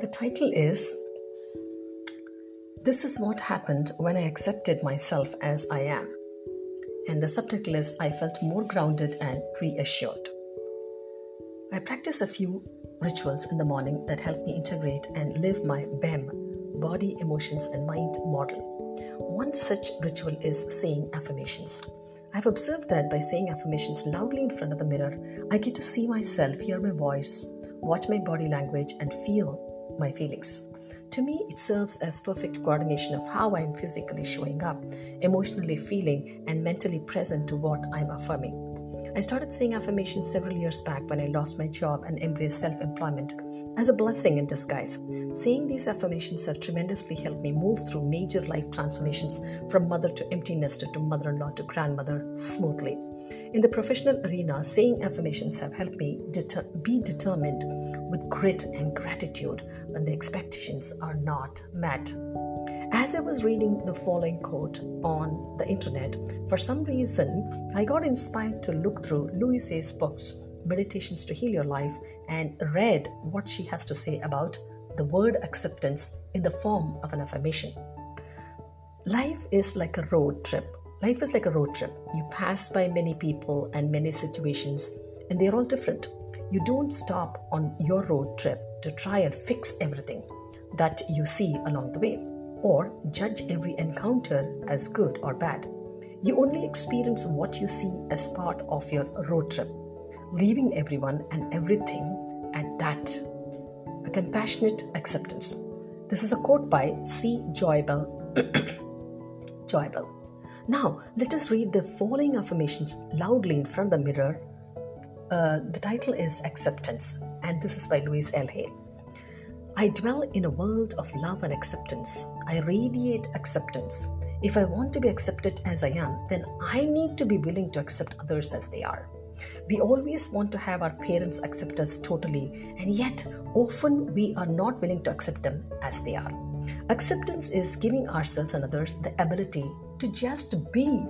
title is This is What Happened When I Accepted Myself as I Am. And the subtitle is I Felt More Grounded and Reassured. I practice a few rituals in the morning that help me integrate and live my BEM, body, emotions, and mind model. One such ritual is saying affirmations. I've observed that by saying affirmations loudly in front of the mirror, I get to see myself, hear my voice, watch my body language, and feel my feelings. To me, it serves as perfect coordination of how I'm physically showing up, emotionally feeling, and mentally present to what I'm affirming. I started saying affirmations several years back when I lost my job and embraced self-employment as a blessing in disguise. Saying these affirmations have tremendously helped me move through major life transformations from mother to empty nester to mother-in-law to grandmother smoothly. In the professional arena, saying affirmations have helped me be determined with grit and gratitude when the expectations are not met. As I was reading the following quote on the internet, for some reason, I got inspired to look through Louise Hay's books, Meditations to Heal Your Life, and read what she has to say about the word acceptance in the form of an affirmation. Life is like a road trip. You pass by many people and many situations, and they're all different. You don't stop on your road trip to try and fix everything that you see along the way, or judge every encounter as good or bad. You only experience what you see as part of your road trip, leaving everyone and everything at that. A compassionate acceptance. This is a quote by C. Joybell. Joybell. Now, let us read the following affirmations loudly in front of the mirror. The title is Acceptance, and this is by Louise L. Hay. I dwell in a world of love and acceptance. I radiate acceptance. If I want to be accepted as I am, then I need to be willing to accept others as they are. We always want to have our parents accept us totally, and yet often we are not willing to accept them as they are. Acceptance is giving ourselves and others the ability to just be.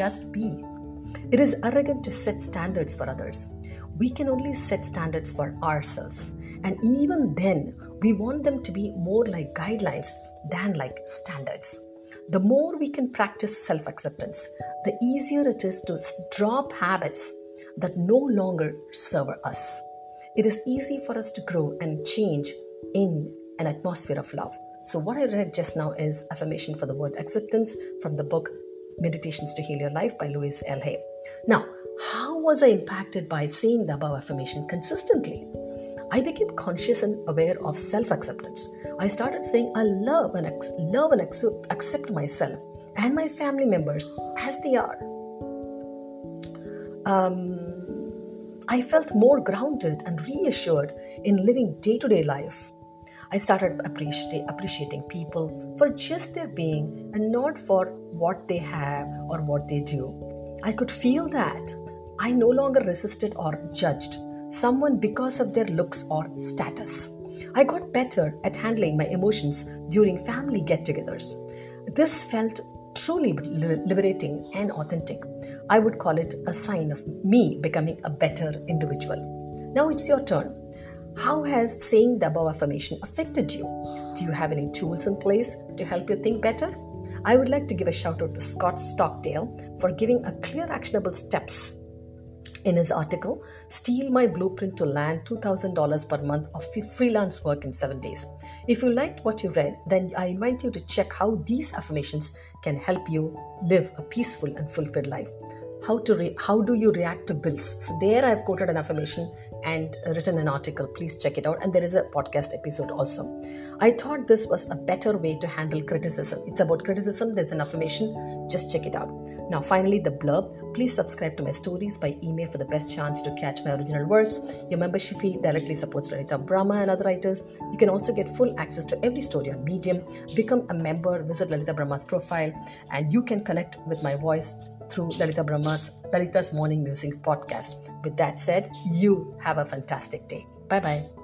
It is arrogant to set standards for others. We can only set standards for ourselves. And even then, we want them to be more like guidelines than like standards. The more we can practice self-acceptance, the easier it is to drop habits that no longer serve us. It is easy for us to grow and change in an atmosphere of love. So what I read just now is affirmation for the word acceptance from the book Meditations to Heal Your Life by Louise L. Hay. Now, how was I impacted by saying the above affirmation consistently? I became conscious and aware of self-acceptance. I started saying I love and accept myself and my family members as they are. I felt more grounded and reassured in living day-to-day life. I started appreciating people for just their being and not for what they have or what they do. I could feel that I no longer resisted or judged someone because of their looks or status. I got better at handling my emotions during family get-togethers. This felt truly liberating and authentic. I would call it a sign of me becoming a better individual. Now it's your turn. How has saying the above affirmation affected you? Do you have any tools in place to help you think better? I would like to give a shout out to Scott Stockdale for giving a clear actionable steps in his article, Steal My Blueprint to Land $2,000 per month of freelance work in 7 days. If you liked what you read, then I invite you to check how these affirmations can help you live a peaceful and fulfilled life. How do you react to bills? So there I've quoted an affirmation and written an article. Please check it out. And there is a podcast episode also. I thought this was a better way to handle criticism. It's about criticism. There's an affirmation. Just check it out. Now, finally, the blurb. Please subscribe to my stories by email for the best chance to catch my original works. Your membership fee directly supports Lalita Brahma and other writers. You can also get full access to every story on Medium. Become a member, visit Lalita Brahma's profile, and you can connect with my voice through Lalita's Morning Music podcast. With that said, you have a fantastic day. Bye-bye.